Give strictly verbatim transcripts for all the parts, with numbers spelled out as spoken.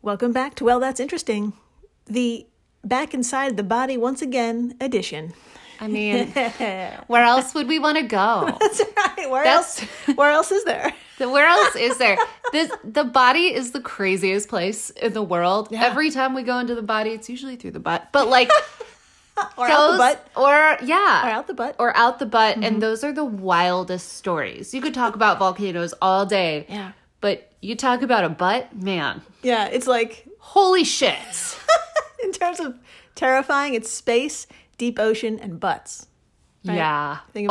Welcome back to Well, That's Interesting, the Back Inside the Body Once Again edition. I mean, where else would we want to go? That's right. Where That's- else? Where else is there? Where else is there? This, the body is the craziest place in the world. Yeah. Every time we go into the body, it's usually through the butt. But like, Or out the those- butt. Or yeah. Or out the butt. Or out the butt. And those are the wildest stories. You could talk about volcanoes all day. Yeah. But you talk about a butt, man. Yeah, it's like, Holy shit. in terms of terrifying, it's space, deep ocean, and butts. Right? Yeah. Think about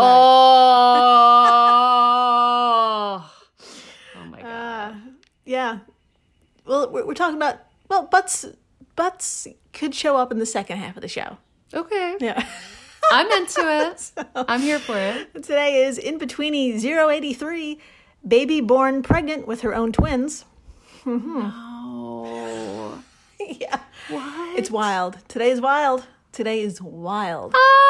Oh. Oh my god. Uh, yeah. Well, we're, we're talking about, well, butts, butts could show up in the second half of the show. Okay. Yeah. I'm into it. I'm here for it. Today is In-Betweenie zero eighty-three, baby born pregnant with her own twins. Oh. Yeah. What? It's wild. Today is wild. Today is wild.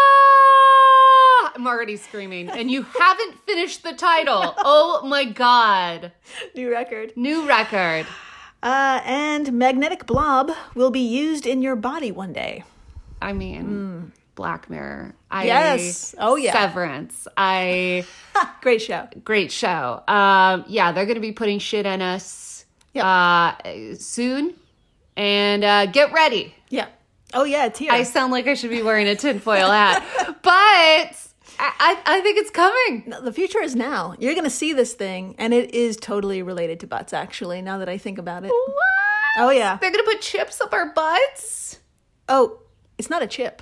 Ah! I'm already screaming. And you haven't finished the title. Oh my god. New record. New record. Uh, and magnetic blob will be used in your body one day. I mean, Black Mirror. I, Yes. Oh, yeah. Severance. I Great show. great show. Um, yeah, they're gonna be putting shit in us Yep. uh soon. And uh get ready. Yeah. Oh, yeah, it's here. I sound like I should be wearing a tinfoil hat. But I, I I think it's coming. No, the future is now. You're going to see this thing, and it is totally related to butts, actually, now that I think about it. What? Oh, yeah. They're gonna put chips up our butts? Oh, it's not a chip.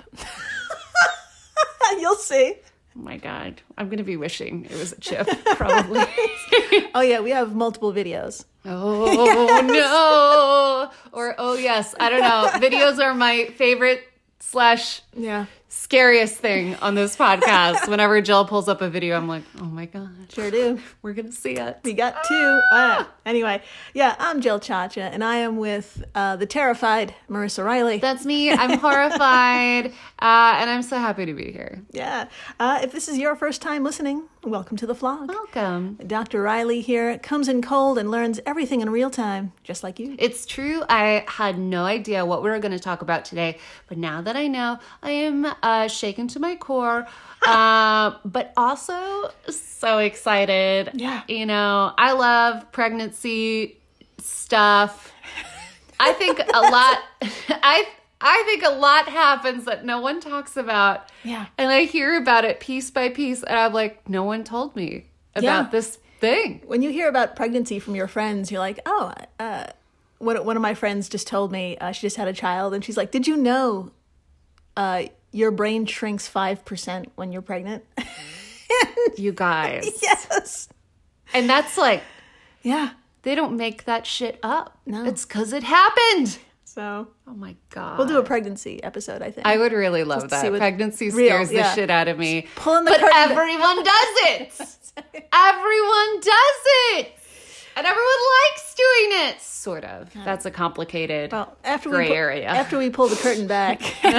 You'll see. Oh my god. I'm gonna be wishing it was a chip, probably. Oh, yeah, we have multiple videos. Oh no. Or oh yes. I don't know. Videos are my favorite slash Yeah. scariest thing on this podcast. Whenever Jill pulls up a video, I'm like, oh my god. Sure do. We're gonna see it. We got two. Uh, anyway, yeah, I'm Jill Chacha, and I am with uh, the terrified Marissa Riley. That's me. I'm horrified. Uh, and I'm so happy to be here. Yeah. Uh, if this is your first time listening, welcome to the vlog. Welcome. Doctor Riley here comes in cold and learns everything in real time, just like you. It's true. I had no idea what we were going to talk about today, but now that I know, I am uh, shaken to my core, uh, but also so excited. Yeah. You know, I love pregnancy stuff. I think a lot. I I think a lot happens that no one talks about. Yeah. And I hear about it piece by piece, and I'm like, no one told me about Yeah. this thing. When you hear about pregnancy from your friends, you're like, oh, uh, one, one of my friends just told me uh, she just had a child, and she's like, did you know uh, your brain shrinks five percent when you're pregnant? You guys. Yes. And that's like, Yeah. they don't make that shit up. No. It's because it happened. So Oh my God. we'll do a pregency episode, I think. I would really love Just to see that. what- Pregnancy real, scares yeah. the shit out of me. pulling the But curtain back. everyone does it. Everyone does it. And everyone likes doing it. Sort of. That's a complicated Well, after gray we pull, area. after we pull the curtain back,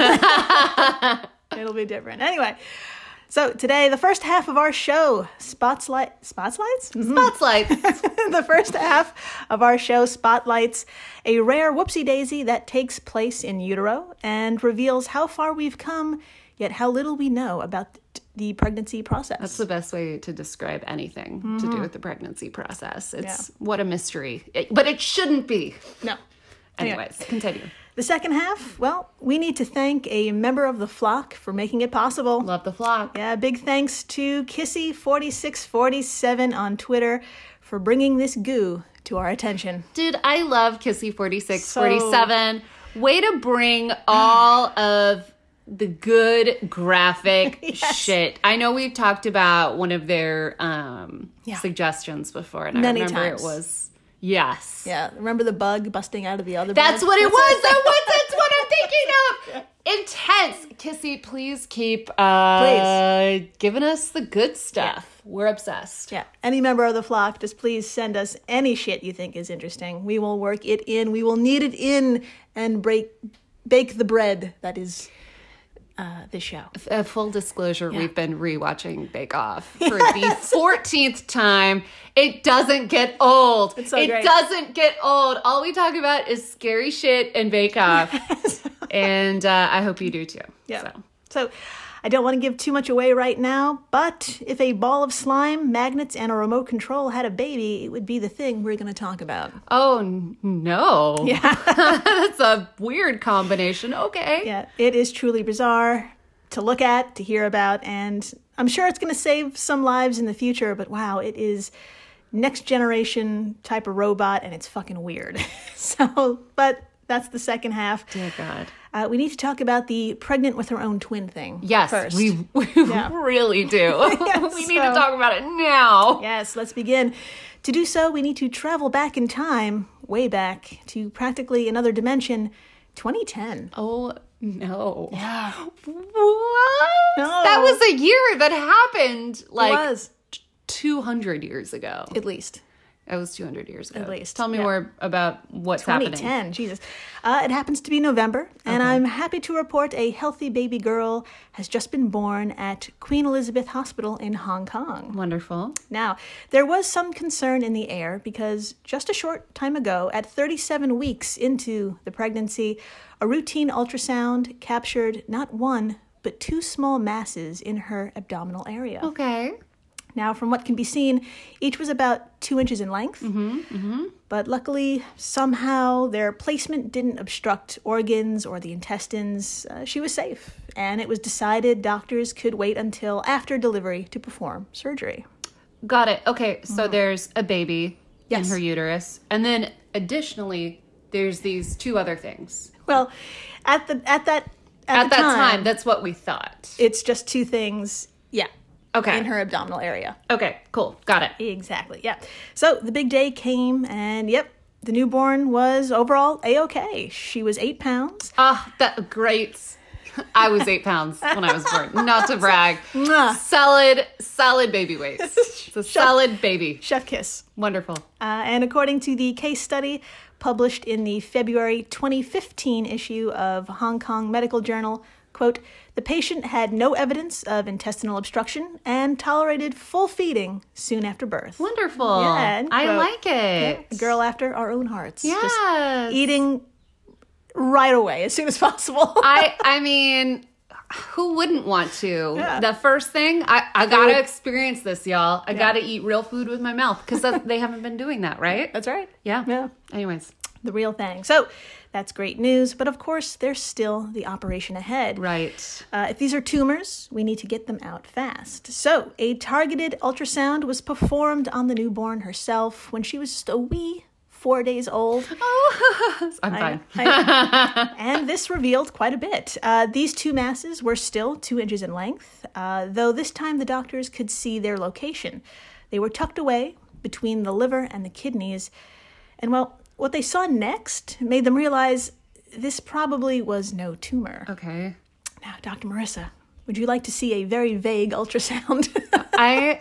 it'll be different. Anyway, so today the first half of our show, Spotlight, Spotlights? Spotlights. The first half of our show spotlights a rare whoopsie daisy that takes place in utero and reveals how far we've come, yet how little we know about the pregnancy process. That's the best way to describe anything to do with the pregnancy process. It's Mm-hmm. Yeah. what a mystery. It- but it shouldn't be. no. Anyway. Anyways, continue. The second half, well, we need to thank a member of the flock for making it possible. Love the flock. Yeah, big thanks to Kissy forty-six forty-seven on Twitter for bringing this goo to our attention. Dude, I love Kissy forty-six So- forty-seven. Way to bring all of the good graphic Yes. shit. I know we've talked about one of their um, Yeah. suggestions before, and Many I remember times. it was, yes. Yeah, remember the bug busting out of the other That's bug? what it was. That was That's what I'm thinking of. Intense. Kissy, please keep uh, giving us the good stuff. We're obsessed. Yeah, any member of the flock, just please send us any shit you think is interesting. We will work it in. We will knead it in and break, bake the bread that is uh, this show. A full disclosure, yeah. We've been rewatching Bake Off for the fourteenth time. It doesn't get old. It's so it great. doesn't get old. All we talk about is scary shit and Bake Off. Yes. And uh, I hope you do too. Yeah. So. so I don't want to give too much away right now, but if a ball of slime, magnets, and a remote control had a baby, it would be the thing we're going to talk about. Oh, n- no. Yeah. That's a weird combination. Okay. Yeah, it is truly bizarre to look at, to hear about, and I'm sure it's going to save some lives in the future, but wow, it is next generation type of robot, and it's fucking weird. So, but that's the second half. Dear God. Uh, we need to talk about the pregnant with her own twin thing. Yes, first. we, we yeah. really do. Yes, we need so, to talk about it now. Yes, let's begin. To do so, we need to travel back in time, way back, to practically another dimension, twenty ten. Oh, no. Yeah. What? No. That was a year that happened like it was. two hundred years ago. At least. It was two hundred years ago. At least. Tell me yeah. more about what's twenty ten, happening. twenty ten, Jesus. Uh, it happens to be November, and okay. I'm happy to report a healthy baby girl has just been born at Queen Elizabeth Hospital in Hong Kong. Wonderful. Now, there was some concern in the air because just a short time ago, at thirty-seven weeks into the pregnancy, a routine ultrasound captured not one, but two small masses in her abdominal area. Okay. Now, from what can be seen, each was about two inches in length. Mm-hmm, mm-hmm. But luckily, somehow, their placement didn't obstruct organs or the intestines. Uh, she was safe. And it was decided doctors could wait until after delivery to perform surgery. Got it. Okay, so mm-hmm. there's a baby yes. in her uterus. And then, additionally, there's these two other things. Well, at the at that At, at the that time, time, that's what we thought. It's just two things, yeah. Okay. In her abdominal area. Okay, cool. Got it. Exactly, yeah. So the big day came, and yep, the newborn was overall A-okay. She was eight pounds. Ah, that great. I was eight pounds when I was born. Not to brag. Solid, solid baby weight. It's a Chef, solid baby. Chef kiss. Wonderful. Uh, and according to the case study published in the February twenty fifteen issue of Hong Kong Medical Journal, quote, the patient had no evidence of intestinal obstruction and tolerated full feeding soon after birth. Wonderful. Yeah, I quote, like it. Yeah, a girl after our own hearts. Yes. Just eating right away as soon as possible. I I mean, who wouldn't want to? Yeah. The first thing, I, I got to experience this, y'all. I Yeah. got to eat real food with my mouth because they haven't been doing that, right? That's right. Yeah. Yeah. Anyways. The real thing. So that's great news. But of course, there's still the operation ahead. Right. Uh, if these are tumors, we need to get them out fast. So a targeted ultrasound was performed on the newborn herself when she was just a wee four days old. Oh, I'm fine. I, I, and this revealed quite a bit. Uh, these two masses were still two inches in length, uh, though this time the doctors could see their location. They were tucked away between the liver and the kidneys. And well, what they saw next made them realize this probably was no tumor. Okay. Now, Doctor Marissa, would you like to see a very vague ultrasound? I,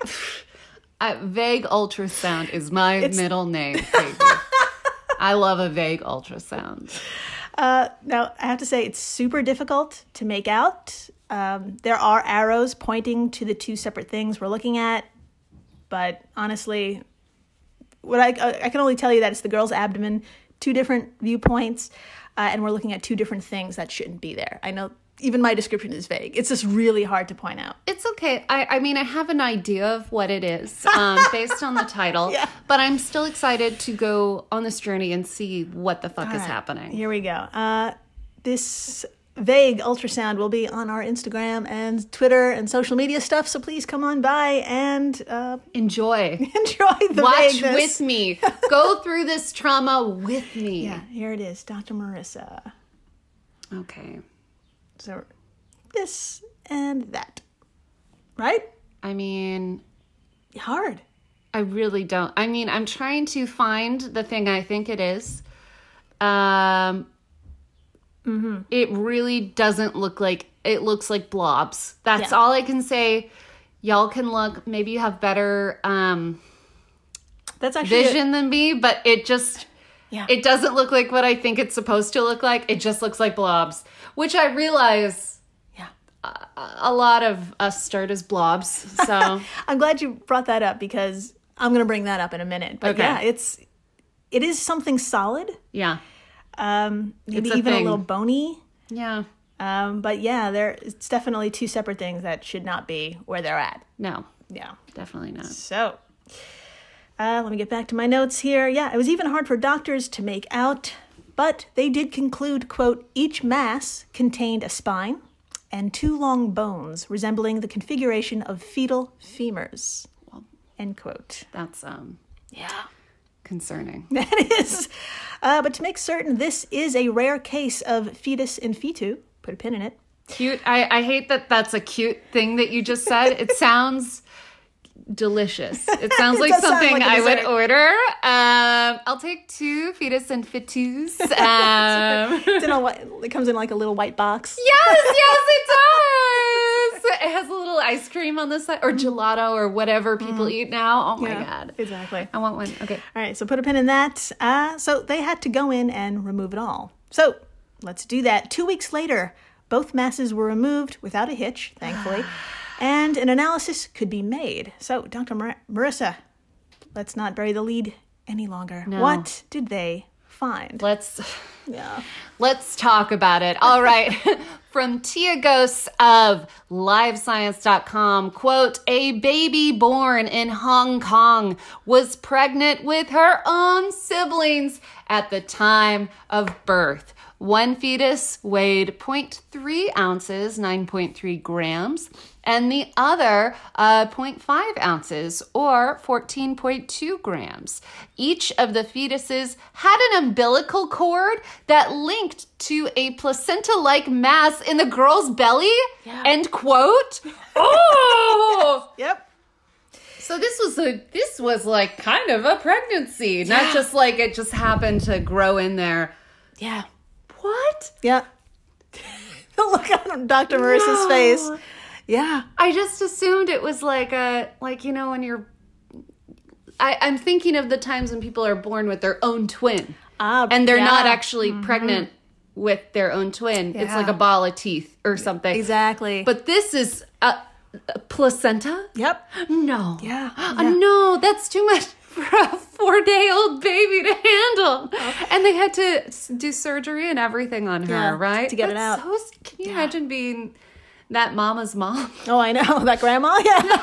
I vague ultrasound is my it's... middle name, baby. I love a vague ultrasound. Uh, now, I have to say, it's super difficult to make out. Um, there are arrows pointing to the two separate things we're looking at, but honestly, what I I can only tell you that it's the girl's abdomen, two different viewpoints, uh, and we're looking at two different things that shouldn't be there. I know even my description is vague. It's just really hard to point out. It's okay. I, I mean, I have an idea of what it is um, based on the title, yeah. but I'm still excited to go on this journey and see what the fuck All is right. happening. Here we go. Uh, this vague ultrasound will be on our Instagram and Twitter and social media stuff, so please come on by and uh, enjoy. Enjoy the Watch vagueness. with me. Go through this trauma with me. Yeah, here it is, Doctor Marissa. Okay. So this and that. Right? I mean... Hard. I really don't. I mean, I'm trying to find the thing I think it is. Um... Mm-hmm. It really doesn't look like, it looks like blobs. That's yeah. all I can say. Y'all can look, maybe you have better um, That's actually vision a- than me, but it just, yeah. it doesn't look like what I think it's supposed to look like. It just looks like blobs, which I realize yeah. a lot of us start as blobs. So I'm glad you brought that up because I'm going to bring that up in a minute. But Okay. yeah, it's it is something solid. yeah, Um, maybe It's a even a thing. little bony. yeah, Um, but yeah, there it's definitely two separate things that should not be where they're at. no, Yeah. definitely not. So, uh, let me get back to my notes here. Yeah, it was even hard for doctors to make out, but they did conclude, quote, each mass contained a spine and two long bones resembling the configuration of fetal femurs, end quote. That's um Yeah. concerning. That is. Uh, but to make certain, this is a rare case of fetus in fetu. Put a pin in it. Cute. I, I hate that that's a cute thing that you just said. It sounds delicious. It sounds It like does sound something like a I would dessert. order. Um, I'll take two fetus and fetus. Um, It's in a, white- it comes in like a little white box. yes, yes, it does. It has a little ice cream on the side, or gelato, or whatever people eat now. Oh my Yeah, god, exactly. I want one. Okay. All right, so put a pin in that. Uh, so they had to go in and remove it all. So let's do that. Two weeks later, both masses were removed without a hitch, thankfully, and an analysis could be made. So, Doctor Mar- Marissa, let's not bury the lead any longer. No. What did they find? Let's. Yeah. Let's talk about it. All right. From Tia Ghosts of live science dot com, quote, a baby born in Hong Kong was pregnant with her own siblings at the time of birth. One fetus weighed zero point three ounces, nine point three grams, and the other uh, zero point five ounces, or fourteen point two grams. Each of the fetuses had an umbilical cord that linked to a placenta-like mass in the girl's belly. Yeah. End quote. Oh! Yep. So this was a this was like kind of a pregnancy, Yeah. not just like it just happened to grow in there. Yeah. What? Yeah. The look on Doctor Marissa's No. face. Yeah. I just assumed it was like a like you know when you're. I, I'm thinking of the times when people are born with their own twin, Ah, and they're yeah. not actually pregnant with their own twin. It's Yeah. like a ball of teeth or something. Exactly. But this is a, a placenta. Yep. No. Yeah. Uh, Yeah. no, that's too much for a four-day-old baby to handle. And they had to s- do surgery and everything on her, Yeah, right? to get it That's out. so s- can you imagine being that mama's mom? Oh, I know. That grandma? Yeah.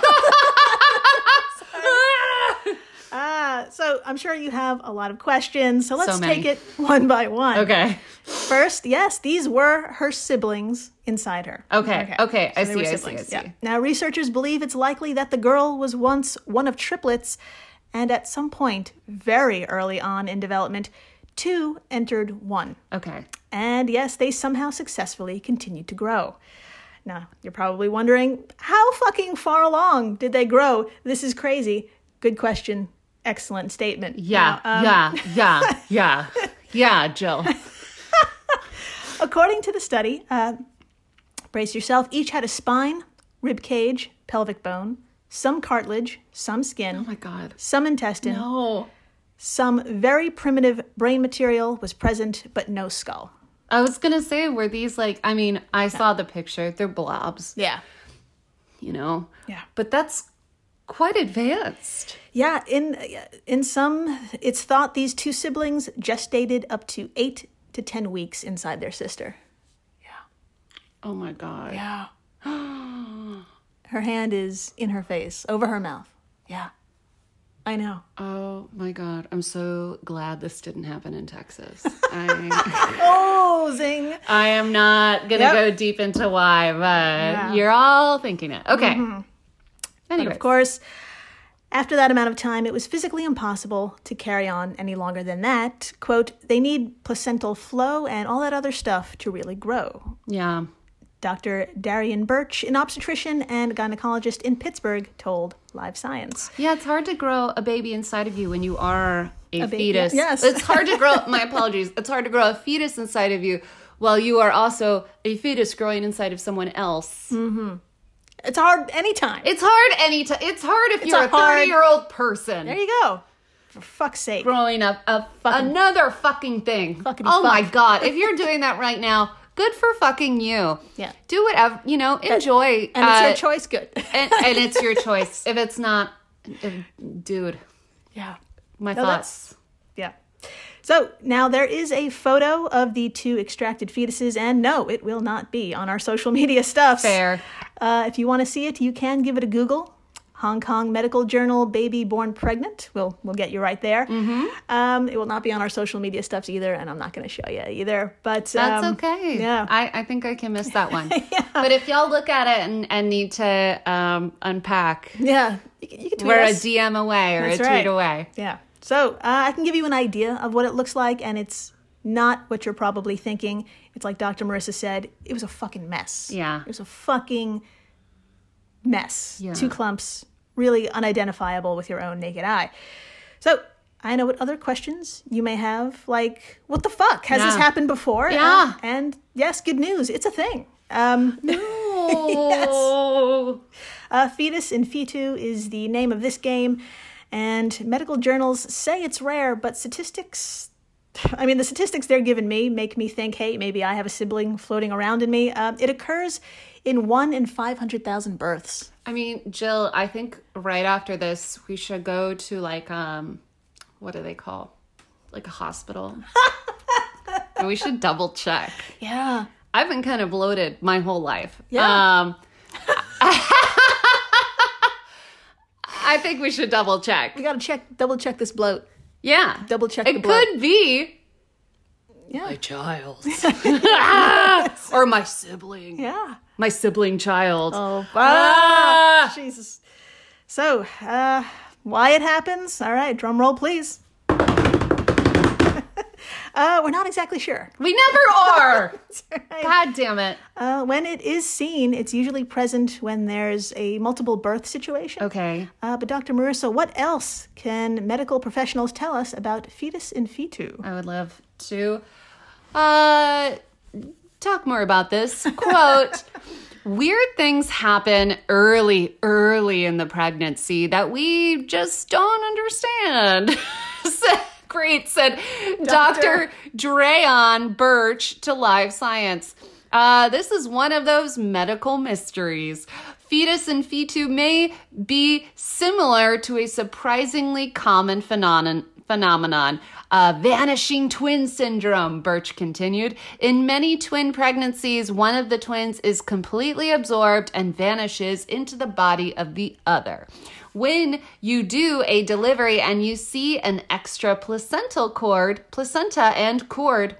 Ah, so I'm sure you have a lot of questions. So let's So many. take it one by one. Okay. First, yes, these were her siblings inside her. Okay, okay, I they see, were I see, siblings, I see. yeah. Now, researchers believe it's likely that the girl was once one of triplets, and at some point, very early on in development, two entered one. Okay. And yes, they somehow successfully continued to grow. Now, you're probably wondering, how fucking far along did they grow? This is crazy. Good question. Excellent statement. Yeah, Now, um, yeah, yeah, yeah, yeah, Jill. According to the study, uh, brace yourself, each had a spine, rib cage, pelvic bone, some cartilage, some skin, Oh my God. some intestine, No. some very primitive brain material was present, but no skull. I was going to say, were these like, I mean, I saw the picture. They're blobs, Yeah. you know? Yeah. But that's quite advanced. Yeah, in in some, it's thought these two siblings gestated up to eight to ten weeks inside their sister. Oh my God. Yeah. Her hand is in her face, over her mouth. Yeah. I know. Oh my God. I'm so glad this didn't happen in Texas. I, Oh, zing. I am not going to Yep. go deep into why, but you're all thinking it. Okay. But Anyway. of course, after that amount of time, it was physically impossible to carry on any longer than that. Quote, they need placental flow and all that other stuff to really grow. Yeah. Doctor Darian Birch, an obstetrician and gynecologist in Pittsburgh, told Live Science. Yeah, it's hard to grow a baby inside of you when you are a, A ba- fetus. yes. It's hard to grow, my apologies. It's hard to grow a fetus inside of you while you are also a fetus growing inside of someone else. It's hard anytime. It's hard any time. It's hard if you're a a hard- thirty-year-old person There you go. For fuck's sake. growing up a Fucking- another fucking thing. Fuckity oh my fuck. God. If you're doing that right now, good for fucking you. Yeah. Do whatever, you know, enjoy. And it's uh, your choice, good. and, and it's your choice. If it's not, if, dude, Yeah. my No, thoughts. Yeah. So now there is a photo of the two extracted fetuses, and no, it will not be on our social media stuffs. Fair. Uh, if you want to see it, you can give it a Google. Hong Kong Medical Journal, baby born pregnant. We'll we'll get you right there. Mm-hmm. Um, it will not be on our social media stuffs either, and I'm not going to show you either. But That's um, okay. Yeah. I, I think I can miss that one. yeah. But if y'all look at it and, and need to um, unpack, Yeah, you can, you can tweet we're us. a D M away or That's a tweet right. away. Yeah. So uh, I can give you an idea of what it looks like, and it's not what you're probably thinking. It's like Doctor Marissa said, it was a fucking mess. Yeah. It was a fucking mess. Yeah. Two clumps, really unidentifiable with your own naked eye. So I know what other questions you may have, like, what the fuck? Has this Yeah. happened before? Yeah. Uh, and yes, good news. It's a thing. Um, No. Uh, Fetus in Fetu is the name of this game, and medical journals say it's rare, but statistics, I mean, the statistics they're giving me make me think, hey, maybe I have a sibling floating around in me. Uh, it occurs in one in five hundred thousand births. I mean, Jill, I think right after this, we should go to like, um, what do they call? Like a hospital. And we should double check. Yeah. I've been kind of bloated my whole life. Yeah. Um, I think we should double check. We got to check, double check this bloat. Yeah. Double check It the bloat. could be Yeah. my child. Or my sibling. Yeah. My sibling child. Oh, Ah! ah, Jesus. So, uh, why it happens? All right, drum roll, please. uh, we're not exactly sure. We never are. Right. God damn it. Uh, when it is seen, it's usually present when there's a multiple birth situation. Okay. Uh, but Doctor Marissa, what else can medical professionals tell us about fetus in fetu? I would love to uh, talk more about this. Quote, weird things happen early, early in the pregnancy that we just don't understand. Great, said Doctor Dreyon Birch to Live Science. Uh, this is one of those medical mysteries. Fetus in fetu may be similar to a surprisingly common phenomenon, phenomenon uh, vanishing twin syndrome, Birch continued. In many twin pregnancies, one of the twins is completely absorbed and vanishes into the body of the other. When you do a delivery and you see an extra placental cord, placenta and cord,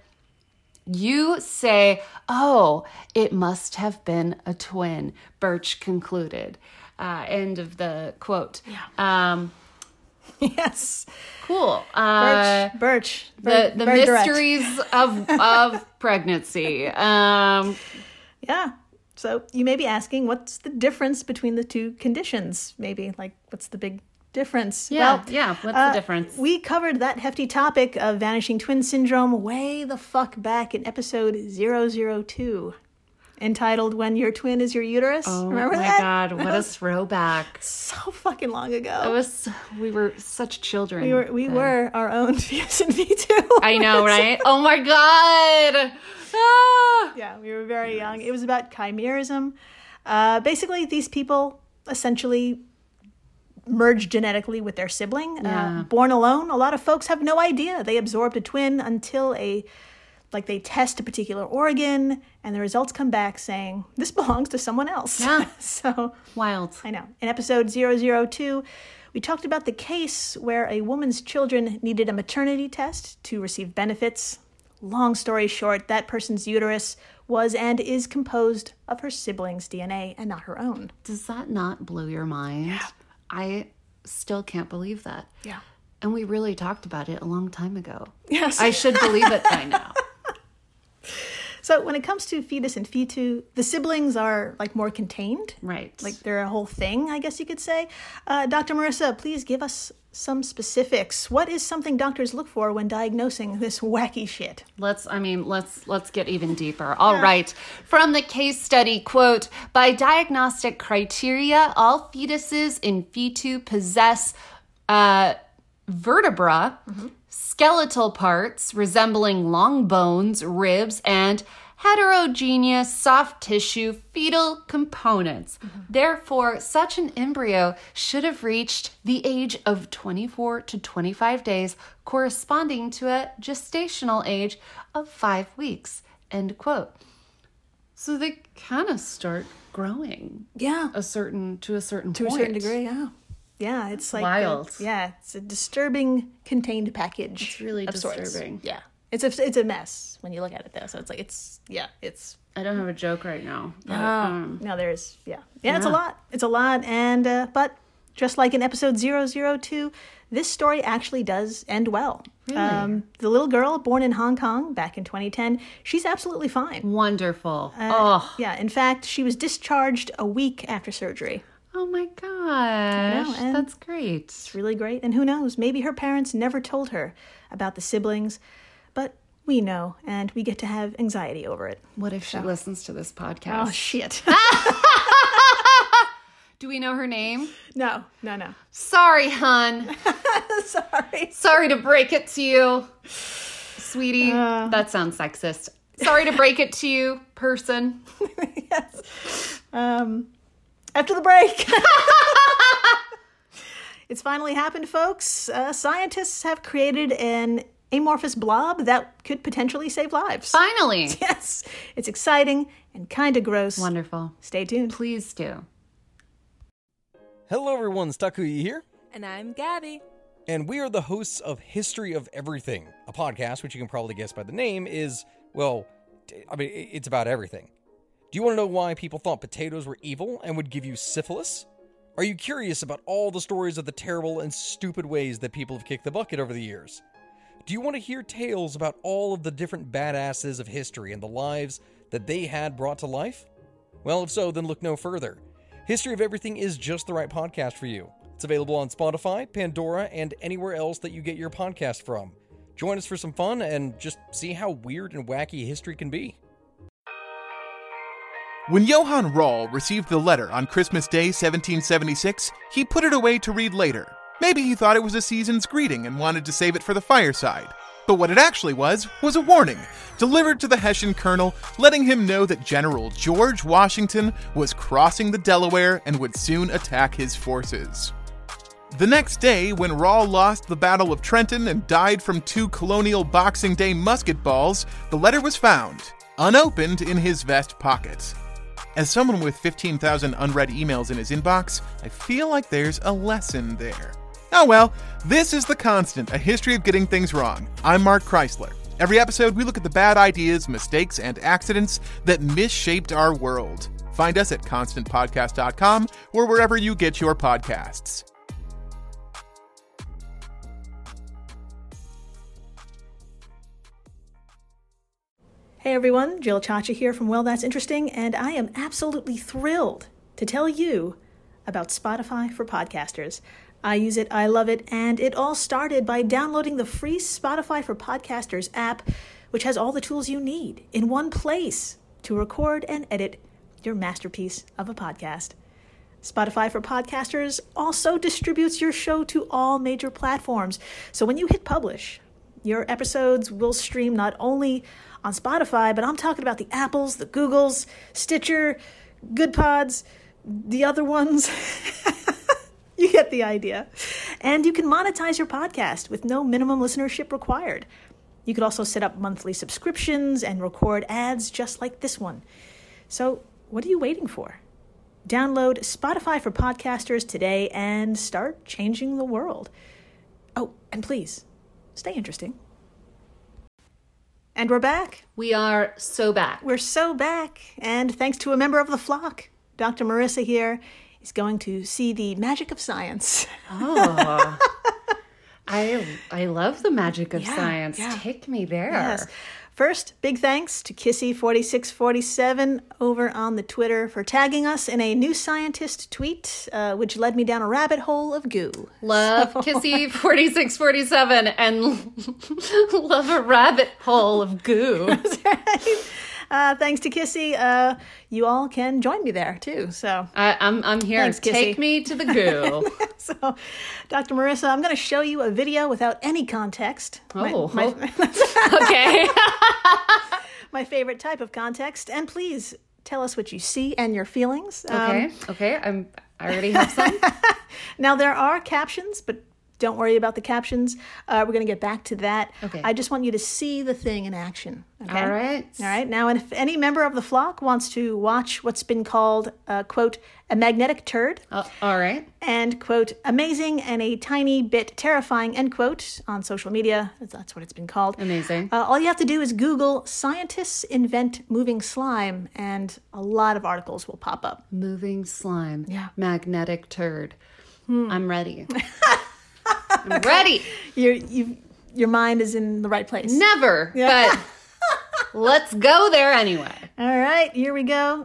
you say, oh, it must have been a twin, Birch concluded. Uh, end of the quote. Yeah. Um, Yes. cool. Uh, Birch. Birch. the Very- the very direct. mysteries of, of pregnancy. Um, Yeah. So you may be asking, what's the difference between the two conditions? Maybe, like, what's the big difference? yeah, Well, yeah. What's uh, the difference? We covered that hefty topic of vanishing twin syndrome way the fuck back in episode zero zero two, entitled When Your Twin Is Your Uterus. Oh Remember my that? God, what a throwback. So fucking long ago. It was, we were such children. we were we then. were our own fetus and V two. I know, right? Oh my God. Ah. Yeah, we were very young. It was about chimerism. Uh, basically, these people essentially merge genetically with their sibling. Yeah. Uh, born alone, a lot of folks have no idea they absorbed a twin until a, like they test a particular organ and the results come back saying, this belongs to someone else. Yeah. So, Wild. I know. In episode zero zero two, we talked about the case where a woman's children needed a maternity test to receive benefits. Long story short, that person's uterus was and is composed of her sibling's D N A and not her own. Does that not blow your mind? Yeah. I still can't believe that. Yeah. And we really talked about it a long time ago. Yes. I should believe it by now. So when it comes to fetus and fetu, the siblings are like more contained. Right. Like they're a whole thing, I guess you could say. Uh, Doctor Marissa, please give us some specifics. What is something doctors look for when diagnosing this wacky shit? Let's, I mean, let's, let's get even deeper. All right. From the case study, quote, by diagnostic criteria, all fetuses in fetu possess uh, vertebra, skeletal parts resembling long bones, ribs, and heterogeneous soft tissue fetal components. Mm-hmm. Therefore, such an embryo should have reached the age of twenty-four to twenty-five days, corresponding to a gestational age of five weeks. End quote. So they kind of start growing. Yeah. A certain, to a certain to point. To a certain degree, yeah. Yeah, it's like wild. A, yeah, it's a disturbing contained package. It's really of disturbing. Sorts. Yeah, it's a it's a mess when you look at it though. So it's like it's yeah, it's. I don't have a joke right now. But, oh, um, no, there's yeah. yeah, yeah. It's a lot. It's a lot, and uh, but just like in episode zero zero two, this story actually does end well. Really? Um, the little girl born in Hong Kong back in twenty ten, she's absolutely fine. Wonderful. Uh, oh, yeah. In fact, she was discharged a week after surgery. Oh my gosh, know, that's great. It's really great. And who knows, maybe her parents never told her about the siblings, but we know, and we get to have anxiety over it. What if so. she listens to this podcast? Oh, shit. Do we know her name? No, no, no. Sorry, hun. Sorry. Sorry to break it to you, sweetie. Uh, that sounds sexist. Sorry to break it to you, person. Yes. Um... After the break. It's finally happened, folks. Uh, scientists have created an amorphous blob that could potentially save lives. Finally. Yes. It's exciting and kind of gross. Wonderful. Stay tuned. Please do. Hello, everyone. Stakuyi here. And I'm Gabby. And we are the hosts of History of Everything, a podcast which you can probably guess by the name is, well, I mean, it's about everything. Do you want to know why people thought potatoes were evil and would give you syphilis? Are you curious about all the stories of the terrible and stupid ways that people have kicked the bucket over the years? Do you want to hear tales about all of the different badasses of history and the lives that they had brought to life? Well, if so, then look no further. History of Everything is just the right podcast for you. It's available on Spotify, Pandora, and anywhere else that you get your podcast from. Join us for some fun and just see how weird and wacky history can be. When Johann Rall received the letter on Christmas Day seventeen seventy-six, he put it away to read later. Maybe he thought it was a season's greeting and wanted to save it for the fireside. But what it actually was, was a warning, delivered to the Hessian colonel, letting him know that General George Washington was crossing the Delaware and would soon attack his forces. The next day, when Rall lost the Battle of Trenton and died from two colonial Boxing Day musket balls, the letter was found, unopened, in his vest pocket. As someone with fifteen thousand unread emails in his inbox, I feel like there's a lesson there. Oh well, this is The Constant, a history of getting things wrong. I'm Mark Chrysler. Every episode, we look at the bad ideas, mistakes, and accidents that misshaped our world. Find us at constant podcast dot com or wherever you get your podcasts. Hey everyone, Jill Chacha here from Well That's Interesting, and I am absolutely thrilled to tell you about Spotify for Podcasters. I use it, I love it, and it all started by downloading the free Spotify for Podcasters app, which has all the tools you need in one place to record and edit your masterpiece of a podcast. Spotify for Podcasters also distributes your show to all major platforms, so when you hit publish, your episodes will stream not only on Spotify, but I'm talking about the Apples, the Googles, Stitcher, Good Pods, the other ones. You get the idea. And you can monetize your podcast with no minimum listenership required. You could also set up monthly subscriptions and record ads just like this one. So what are you waiting for? Download Spotify for Podcasters today and start changing the world. Oh, and please, stay interesting. And we're back. We are so back. We're so back. And thanks to a member of the flock, Doctor Marissa here is going to see the magic of science. Oh, I I love the magic of yeah, science. Yeah. Take me there. Yes. First, big thanks to Kissy forty-six forty-seven over on the Twitter for tagging us in a New Scientist tweet, uh, which led me down a rabbit hole of goo. Love so. Kissy forty-six forty-seven and love a rabbit hole of goo. That's right. Uh, thanks to Kissy, uh, you all can join me there too. So I, I'm I'm here. Thanks, Take Kissy. me to the goo. So, Doctor Marissa, I'm going to show you a video without any context. Oh, My, my, okay. my favorite type of context. And please tell us what you see and your feelings. Okay. Um, okay. I'm. I already have some. now, there are captions, but don't worry about the captions. Uh, we're going to get back to that. Okay. I just want you to see the thing in action. Okay? All right. All right. Now, and if any member of the flock wants to watch what's been called, uh, quote, a magnetic turd, Uh, all right. and, quote, amazing and a tiny bit terrifying, end quote, on social media, that's what it's been called. Amazing. Uh, all you have to do is Google scientists invent moving slime, and a lot of articles will pop up. Moving slime. Yeah. Magnetic turd. I'm ready. I'm ready. Your you, your mind is in the right place. Never. But let's go there anyway. All right, here we go.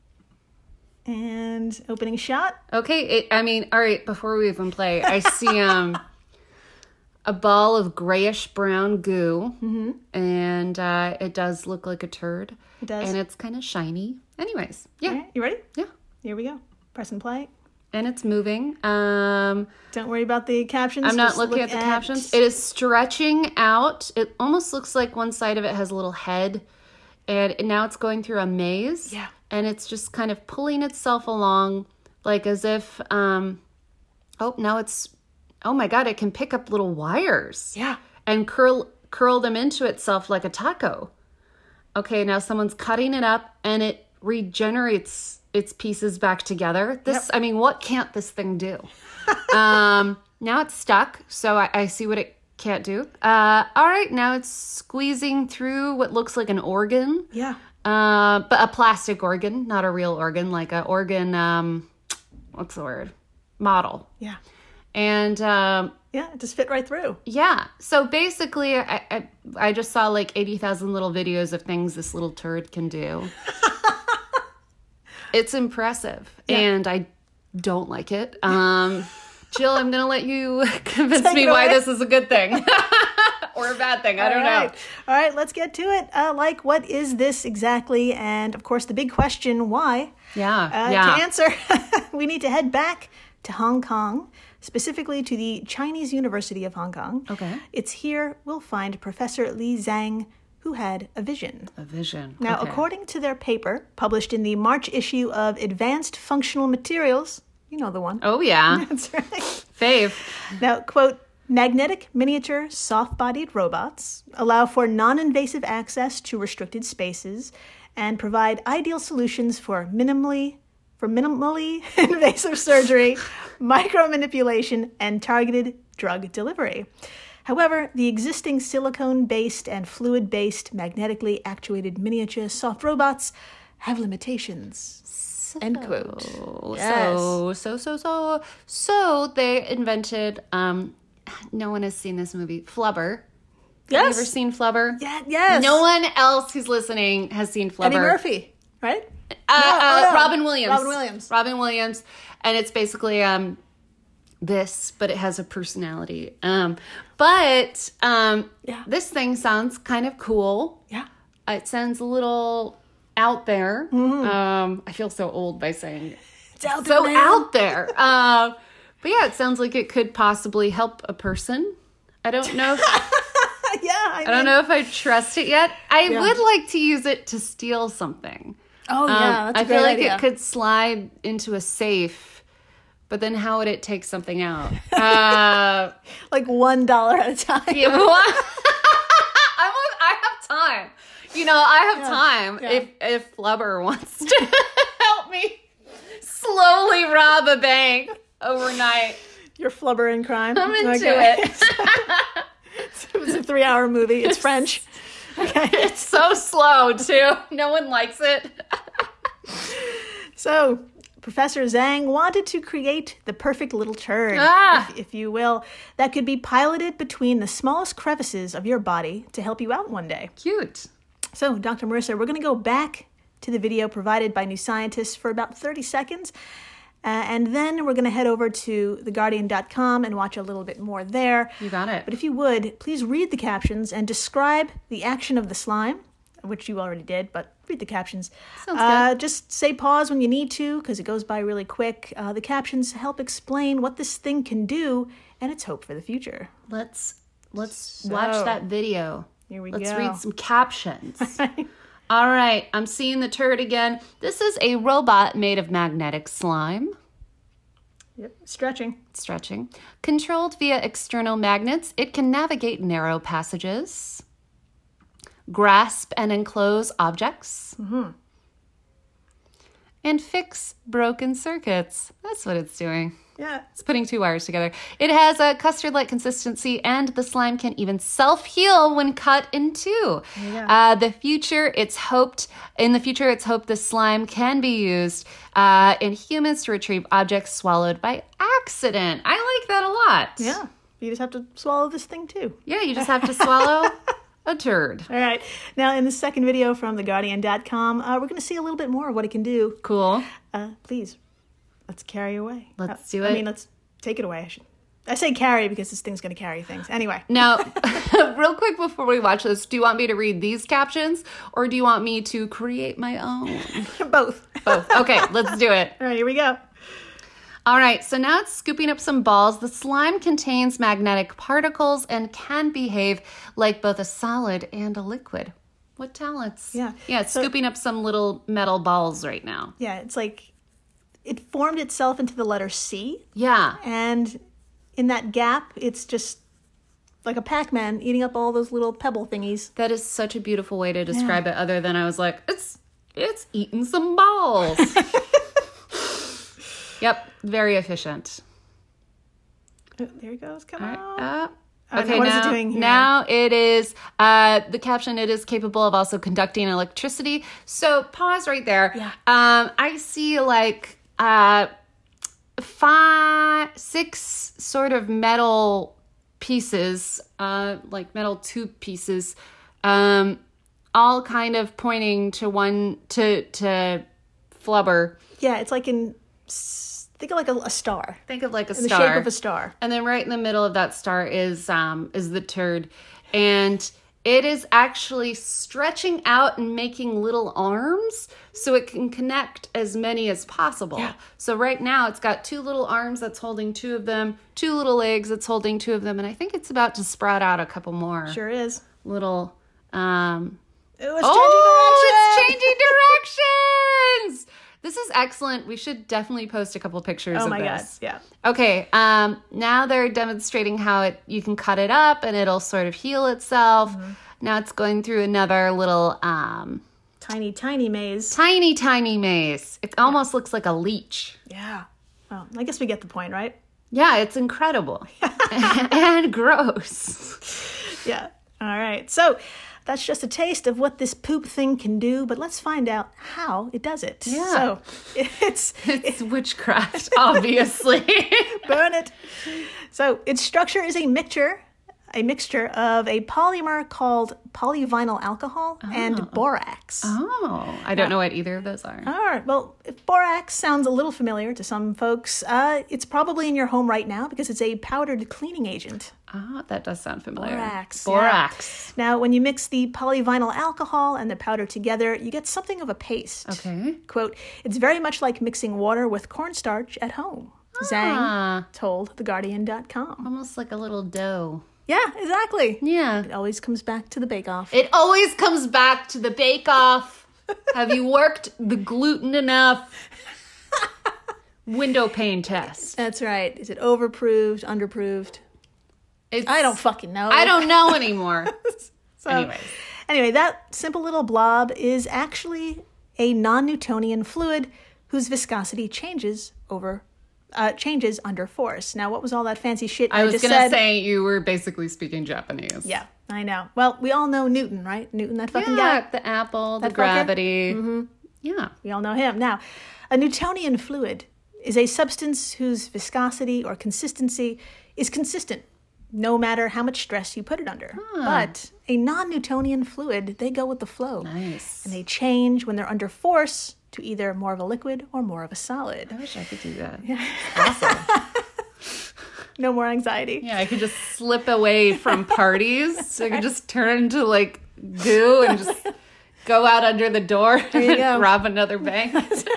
And opening shot. Okay. It, I mean, all right. Before we even play, I see um a ball of grayish brown goo, mm-hmm. and uh, it does look like a turd. It does. And it's kind of shiny. Anyways, yeah. All right, you ready? Yeah. Here we go. Press and play. And it's moving. Um, Don't worry about the captions. I'm not Just looking look at the captions. It is stretching out. It almost looks like one side of it has a little head. And now it's going through a maze. Yeah. And it's just kind of pulling itself along like as if, um, oh, now it's, oh my God, it can pick up little wires. Yeah. And curl curl them into itself like a taco. Okay, now someone's cutting it up and it regenerates its pieces back together. This, Yep. I mean, what can't this thing do? um, now it's stuck, so I, I see what it can't do. Uh, all right, now it's squeezing through what looks like an organ. Yeah. Uh, but a plastic organ, not a real organ, like a organ, um, what's the word? Model. Yeah. And um, Yeah, it just fit right through. yeah, so basically, I, I I just saw like eighty thousand little videos of things this little turd can do. It's impressive, Yeah. and I don't like it. Um, Jill, I'm going to let you convince Take me it why away. this is a good thing. Or a bad thing, I don't All right. know. All right, let's get to it. Uh, like, what is this exactly? And, of course, the big question, why? Yeah, Uh, yeah. To answer, we need to head back to Hong Kong, specifically to the Chinese University of Hong Kong. Okay. It's here we'll find Professor Li Zhang, who had a vision. A vision. Now, Okay. according to their paper, published in the March issue of Advanced Functional Materials, you know the one. Oh, yeah. That's right. Fave. Now, quote, magnetic miniature soft-bodied robots allow for non-invasive access to restricted spaces and provide ideal solutions for minimally for minimally invasive surgery, micromanipulation, and targeted drug delivery. However, the existing silicone-based and fluid-based magnetically actuated miniature soft robots have limitations. End quote. Yes. So, so, so, so, so they invented, um, no one has seen this movie, Flubber. Yes. Have you ever seen Flubber? Yeah, yes. No one else who's listening has seen Flubber. Eddie Murphy, right? Uh, No, uh, oh, no. Robin Williams. Robin Williams. Robin Williams. And it's basically um, this, but it has a personality. Um, but um, Yeah. this thing sounds kind of cool. Yeah. It sounds a little out there. Mm-hmm. Um, I feel so old by saying it. It's out there, So man. out there. Uh, but yeah, it sounds like it could possibly help a person. I don't know if Yeah, I, I don't know if I trust it yet. I Yeah. would like to use it to steal something. Oh, yeah, Um, that's a I feel great like idea. it could slide into a safe, but then how would it take something out? Uh, Like one dollar at a time. yeah, what? I'm, I have time. You know, I have Yeah, time yeah. if if Flubber wants to help me slowly rob a bank overnight. You're flubber in crime. I'm into Okay. it. It was a three-hour movie. It's French. Okay. It's so slow too. No one likes it. So, Professor Zhang wanted to create the perfect little turd, Ah. if, if you will, that could be piloted between the smallest crevices of your body to help you out one day. Cute. So, Doctor Marissa, we're going to go back to the video provided by New Scientist for about thirty seconds. Uh, and then we're going to head over to the guardian dot com and watch a little bit more there. You got it. But if you would, please read the captions and describe the action of the slime, which you already did, but read the captions. Sounds uh, Just say pause when you need to, because it goes by really quick. Uh, the captions help explain what this thing can do and its hope for the future. Let's let's watch that video. Here we Let's go. read some captions. All right, I'm seeing the turd again. This is a robot made of magnetic slime. Yep, stretching. Stretching. Controlled via external magnets, it can navigate narrow passages, grasp and enclose objects, Mm-hmm. and fix broken circuits. That's what it's doing. Yeah. It's putting two wires together. It has a custard-like consistency, and the slime can even self-heal when cut in two. Yeah. Uh, the future, it's hoped in the future, it's hoped the slime can be used uh, in humans to retrieve objects swallowed by accident. I like that a lot. Yeah. You just have to swallow this thing too. Yeah, you just have to swallow a turd. All right. Now, in the second video from the guardian dot com, uh, we're going to see a little bit more of what it can do. Cool. Uh, please, let's carry away. Let's Uh, do it. I mean, let's take it away. I should. I say carry because this thing's going to carry things. Anyway. Now, real quick before we watch this, do you want me to read these captions or do you want me to create my own? Both. Both. Okay, let's do it. All right, here we go. All right, so now it's scooping up some balls. The slime contains magnetic particles and can behave like both a solid and a liquid. What talents? Yeah. Yeah, it's So- scooping up some little metal balls right now. Yeah, it's like it formed itself into the letter C, Yeah. and in that gap, it's just like a Pac-Man eating up all those little pebble thingies. That is such a beautiful way to describe it, other than I was like, it's it's eating some balls. Yep, very efficient. Oh, there it goes. Come All right, on. up. Oh, Okay, now what is now, it doing here? now it is, uh, the caption, it is capable of also conducting electricity. So pause right there. Yeah. Um, I see like uh, five, six sort of metal pieces, uh, like metal tube pieces, um, all kind of pointing to one, to, to Flubber. Yeah, it's like in, think of like a, a star. Think of like a In the star. shape of a star. And then right in the middle of that star is um is the turd. And it is actually stretching out and making little arms so it can connect as many as possible. Yeah. So right now it's got two little arms that's holding two of them, two little legs that's holding two of them, and I think it's about to sprout out a couple more Sure is. little um It was Oh, changing direction. it's changing directions. This is excellent. We should definitely post a couple pictures Oh of my god. this. Yeah. Okay, um, now they're demonstrating how it you can cut it up and it'll sort of heal itself. Mm-hmm. Now it's going through another little um, Tiny, tiny maze. tiny, tiny maze. It almost looks like a leech. Yeah. Well, I guess we get the point, right? Yeah, it's incredible and gross. Yeah. All right. So that's just a taste of what this poop thing can do, but let's find out how it does it. Yeah. So it's It's witchcraft, obviously. burn it. So its structure is a mixture, a mixture of a polymer called polyvinyl alcohol and borax. Oh, I don't know what either of those are. All right. Well, if borax sounds a little familiar to some folks, uh, it's probably in your home right now because it's a powdered cleaning agent. Oh, that does sound familiar. Borax. Borax. Yeah. Now, when you mix the polyvinyl alcohol and the powder together, you get something of a paste. Okay. Quote, it's very much like mixing water with cornstarch at home. Zhang Ah, told the guardian dot com. almost like a little dough. Yeah, exactly. Yeah. It always comes back to the bake-off. It always comes back to the bake-off. Have you worked the gluten enough? Window pane test. That's right. Is it overproved, underproved? It's, I don't fucking know. I don't know anymore. So, Anyways. Anyway, that simple little blob is actually a non-Newtonian fluid whose viscosity changes over uh, changes under force. Now, what was all that fancy shit I, I was just gonna said? say you were basically speaking Japanese. Yeah, I know. Well, we all know Newton, right? Newton, that fucking Yeah, guy. the apple, the That fucker? gravity. Mm-hmm. Yeah. We all know him. Now, a Newtonian fluid is a substance whose viscosity or consistency is consistent no matter how much stress you put it under. But a non-Newtonian fluid, they go with the flow. Nice. And they change when they're under force to either more of a liquid or more of a solid. I wish I could do that. Awesome. No more anxiety. Yeah, I could just slip away from parties. So I could just turn into like goo and just go out under the door you and go. rob another bank.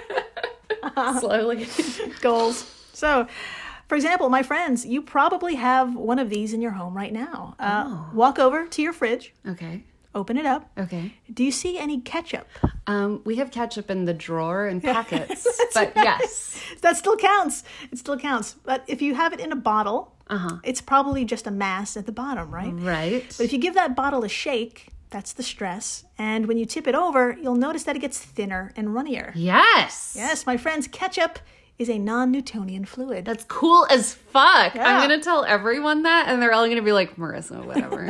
Slowly. Goals. So, for example, my friends, you probably have one of these in your home right now. Uh, Walk over to your fridge, Okay. open it up. Okay. Do you see any ketchup? Um, we have ketchup in the drawer in packets, but yes. That still counts. It still counts. But if you have it in a bottle, uh-huh. it's probably just a mass at the bottom, right? Right. But if you give that bottle a shake, that's the stress. And when you tip it over, you'll notice that it gets thinner and runnier. Yes. Yes, my friends, ketchup is a non-Newtonian fluid. That's cool as fuck. Yeah. I'm going to tell everyone that, and they're all going to be like, Marissa, whatever.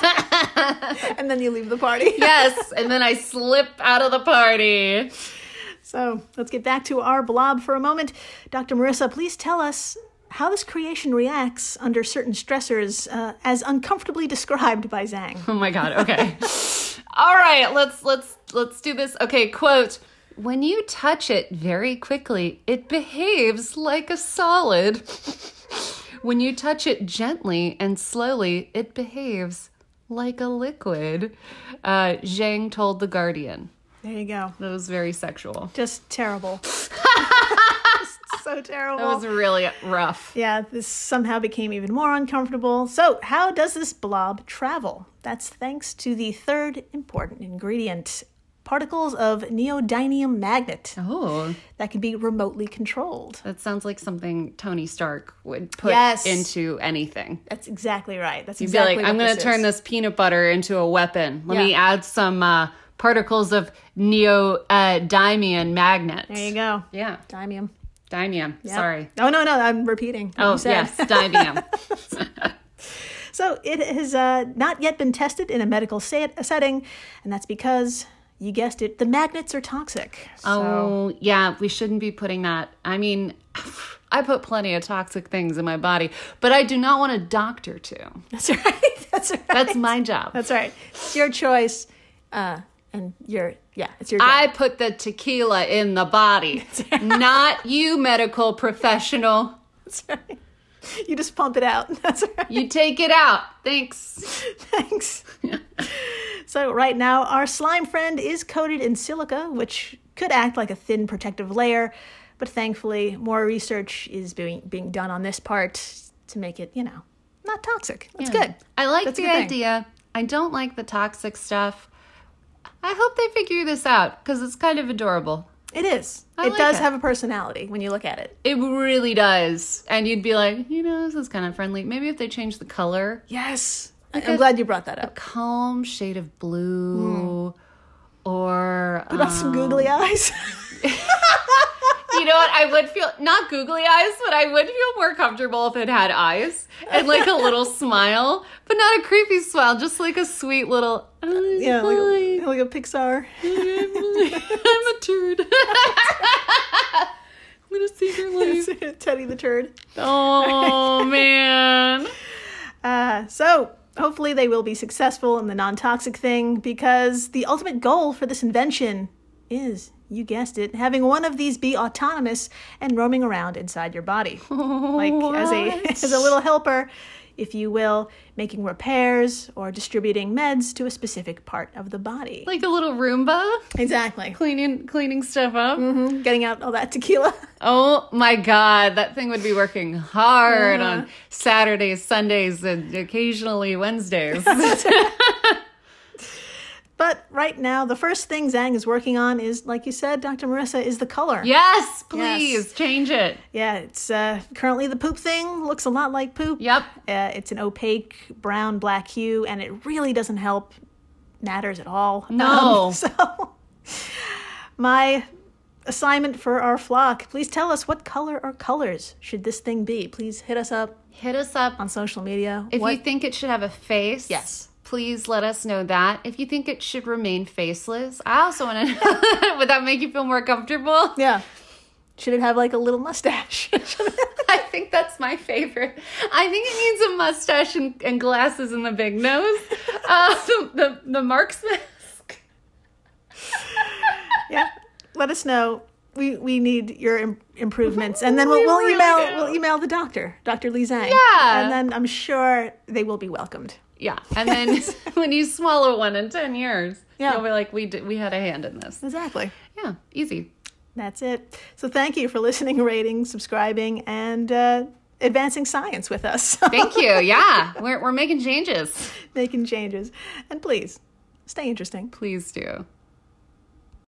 And then you leave the party. Yes, and then I slip out of the party. So let's get back to our blob for a moment. Doctor Marissa, please tell us how this creation reacts under certain stressors uh, as uncomfortably described by Zhang. Oh my God, okay. All right, let's let's let's do this. Okay, quote, when you touch it very quickly, it behaves like a solid. When you touch it gently and slowly, it behaves like a liquid. Uh, Zhang told The Guardian. There you go. That was very sexual. Just terrible. Just so terrible. That was really rough. Yeah, this somehow became even more uncomfortable. So how does this blob travel? That's thanks to the third important ingredient, particles of neodymium magnet Oh. that can be remotely controlled. That sounds like something Tony Stark would put Yes. into anything. That's exactly right. That's You'd exactly be like, what I'm going to this turn is. this peanut butter into a weapon. Let me Yeah. add some uh, particles of neodymium magnet. There you go. Yeah. Dymium. Dymium. Yep. Sorry. Oh, no, no, I'm repeating what Oh, you said. yes. Dymium. So it has uh, not yet been tested in a medical set- setting, and that's because, you guessed it, the magnets are toxic. So, Oh, yeah. We shouldn't be putting that. I mean, I put plenty of toxic things in my body, but I do not want a doctor to. that's right. That's right. That's my job. That's right. It's your choice, uh, and your, yeah, it's your job. I put the tequila in the body, not you, medical professional. That's right. You just pump it out. That's right. You take it out. Thanks. Thanks. So right now, our slime friend is coated in silica, which could act like a thin protective layer, but thankfully more research is being being done on this part to make it, you know, not toxic. That's Yeah. good. I like That's a the good thing. idea. I don't like the toxic stuff. I hope they figure this out because it's kind of adorable. It is. I it like does it. have a personality when you look at it. It really does. And you'd be like, you know, this is kind of friendly. Maybe if they change the color, Yes. I- I'm a- glad you brought that up. calm shade of blue or... Put on some um, googly eyes. You know what? I would feel, not googly eyes, but I would feel more comfortable if it had eyes and like a little smile, but not a creepy smile, just like a sweet little, oh, Yeah, like hi. a, like a Pixar. I'm a turd. I'm gonna see your life. Teddy the turd. Oh man. Uh, so hopefully they will be successful in the non-toxic thing, because the ultimate goal for this invention is, you guessed it, having one of these be autonomous and roaming around inside your body. Like as a as a little helper, if you will, making repairs or distributing meds to a specific part of the body. Like a little Roomba Exactly. cleaning cleaning stuff up. Mm-hmm. Getting out all that tequila. Oh my God, that thing would be working hard on Saturdays, Sundays, and occasionally Wednesdays. But right now, the first thing Zhang is working on is, like you said, Doctor Marissa, is the color. Yes, please Yes. change it. Yeah, it's uh, currently the poop thing looks a lot like poop. Yep. Uh, it's an opaque brown black hue, and it really doesn't help matters at all. No. Um, so, my assignment for our flock: please tell us what color or colors should this thing be. Please hit us up Hit us up. on social media. If What- you think it should have a face, Yes. please let us know that. If you think it should remain faceless, I also want to know. Would that make you feel more comfortable? yeah, should it have like a little mustache? I think that's my favorite. I think it needs a mustache and, and glasses and the big nose. Uh, the the Mark's mask. Yeah, let us know. We we need your im- improvements, and then we'll We we'll really email do. we'll email the doctor, Doctor Li Zhang. Yeah. and then I'm sure they will be welcomed. Yeah, and then when you swallow one in ten years, Yeah. you'll be like, we did, we had a hand in this. Exactly. Yeah, easy. That's it. So thank you for listening, rating, subscribing, and uh, advancing science with us. Thank you. Yeah, we're we're making changes. Making changes, and please Stay interesting. Please do.